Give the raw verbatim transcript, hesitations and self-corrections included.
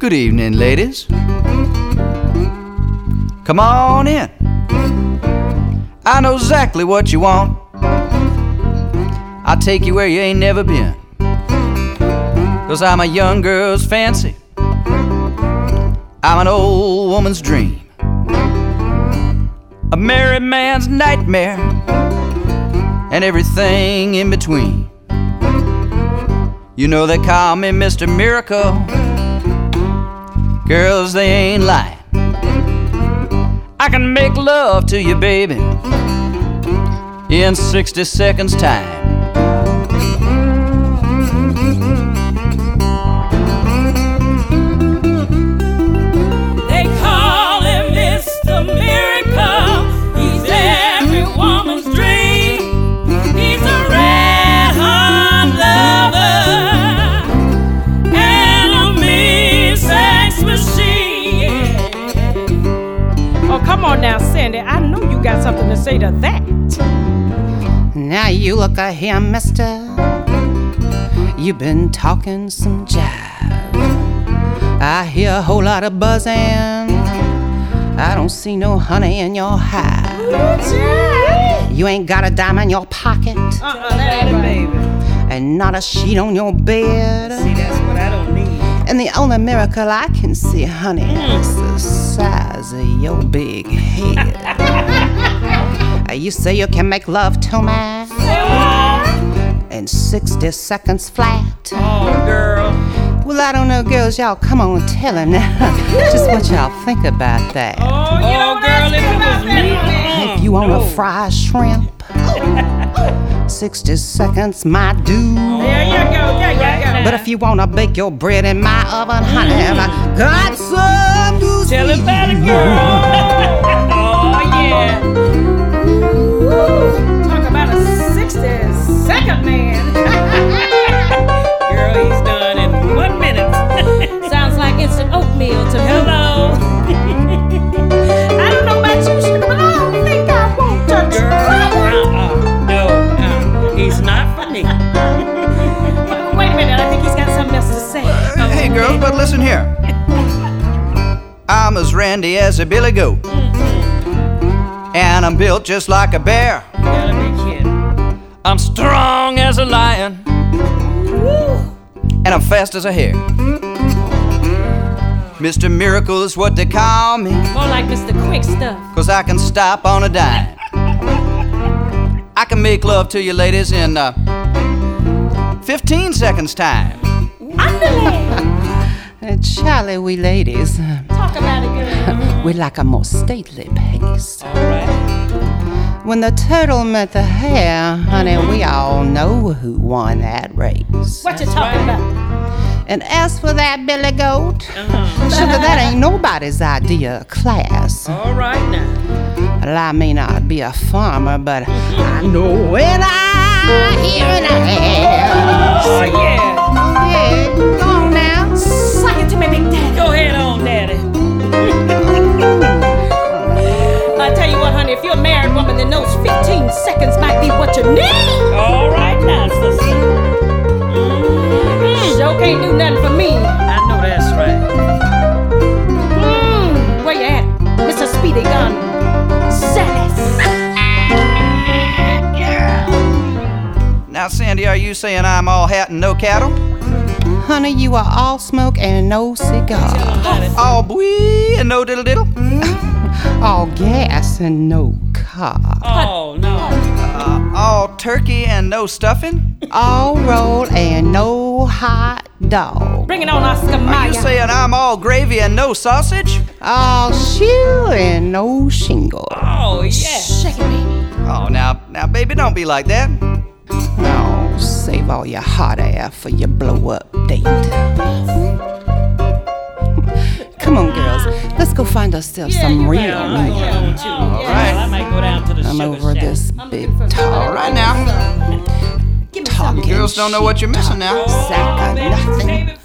Good evening, ladies. Come on in. I know exactly what you want. I'll take you where you ain't never been. 'Cause I'm a young girl's fancy. I'm an old woman's dream. A married man's nightmare. And everything in between. You know they call me Mister Miracle. Girls, they ain't lying. I can make love to you, baby, in sixty seconds time. They call him Mister Miracle. He's every woman's dream. He's a red-hot lover and a mean sex machine. Oh, come on now, Sandy. I know you got something to say to that. Now you look at here, mister. You've been talking some jive. I hear a whole lot of buzzing. I don't see no honey in your hive. You ain't got a dime in your pocket. Uh-uh, that ain't baby. And not a sheet on your bed. See, that's what I don't need. And the only miracle I can see, honey, is the size of your big head. You say you can make love to me in sixty seconds flat. Oh, girl. Well, I don't know, girls. Y'all come on, tell him now. Just what y'all think about that. Oh, you know, girl, if it was me. If you wanna fry shrimp, sixty seconds might do. There you go, there you go. But if you wanna bake your bread in my oven, honey, I got some news. Tell it about it, girl. Oh, yeah. Talk about a sixty second man. Girl, he's done in one minute. Sounds like instant oatmeal to me. Hello. I don't know about you, sugar, but I don't think I want to Girl, try. uh-uh. No, uh, he's not for me. Wait a minute, I think he's got something else to say. Hey, girls, but listen here. I'm as randy as a billy goat. And I'm built just like a bear. You gotta be kidding. I'm strong as a lion. And I'm fast as a hare. Mister Miracle is what they call me. More like Mister Quick Stuff. 'Cause I can stop on a dime. I can make love to you ladies in uh, fifteen seconds time. Uh, Charlie, we ladies, uh, Talk about it, girl. we like a more stately pace. All right. When the turtle met the hare, honey, we all know who won that race. What you talking about? And as for that billy goat, Uh-huh. sugar, that ain't nobody's idea of class. All right now. Well, I may not be a farmer, but I know when I hear an ass. Oh, yeah. Yeah, go on now. Suck it to me, Big Daddy. Go ahead on, Daddy. I tell you what, honey, if you're a married woman, then those fifteen seconds might be what you need. All right now, sister. Mm, sure can't do nothing for me. I know that's right. Mm, where you at, Mister Speedy Gonzales? Now, Sandy, are you saying I'm all hat and no cattle? Honey, you are all smoke and no cigar. All bwee and no diddle diddle? All gas and no car. Oh, no. Uh, all turkey and no stuffing? All roll and no hot dog. Bring it on, Oscar Are Mayer. you saying I'm all gravy and no sausage? All shoe and no shingle. Oh, yeah. Shake it, baby. Oh, now, now, baby, don't be like that. No, save all your hot air for your blow-up date. Come on, girls. Let's go find ourselves some real Well, I'm meat. going on, too. All right. I might go down to the I'm sugar over shack. this big All tall right now. Give me some. talking Girls don't know what you're missing now. sack of Baby, nothing. save it